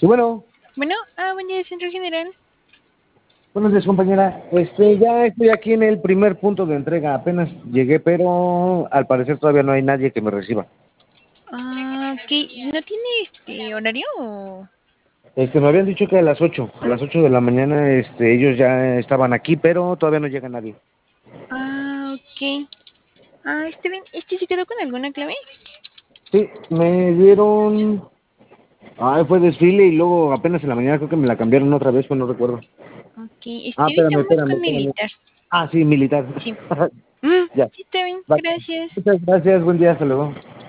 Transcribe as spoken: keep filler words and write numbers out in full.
Sí, bueno, Bueno, ah, buen día, Centro General. buenos días, compañera. Este, ya estoy aquí en el primer punto de entrega. Apenas llegué, pero al parecer todavía no hay nadie que me reciba. Ah, ok. ¿No tiene este horario o...? Este, me habían dicho que a las ocho, a las ocho de la mañana, este, ellos ya estaban aquí, pero todavía no llega nadie. Ah, ok. Ah, está bien. ¿Este se quedó con alguna clave? Sí, me dieron, ay, fue desfile y luego apenas en la mañana creo que me la cambiaron otra vez, pues no recuerdo. Ok. Ah, Este bien, espérame, nada más espérame, con espérame. militar. Ah, sí, militar. Sí. Mm, Ya. sí, está bien. Va. Gracias. Muchas gracias, buen día, hasta luego.